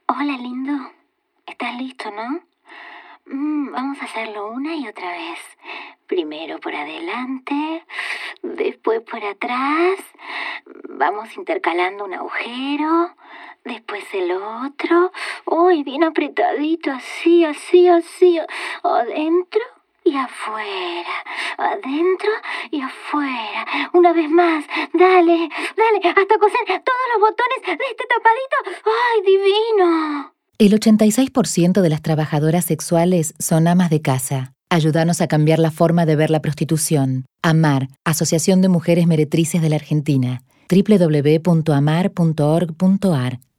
Hola, lindo. ¿Estás listo, no? Vamos a hacerlo una y otra vez. Primero por adelante, después por atrás. Vamos intercalando un agujero, después el otro. Uy, bien apretadito, así, así, así. Adentro y afuera. Adentro y afuera. Una vez más. Dale, dale, hasta coser todos los botones de este tapadito. ¡Ay, divino! El 86% de las trabajadoras sexuales son amas de casa. Ayúdanos a cambiar la forma de ver la prostitución. AMAR, Asociación de Mujeres Meretrices de la Argentina. www.amar.org.ar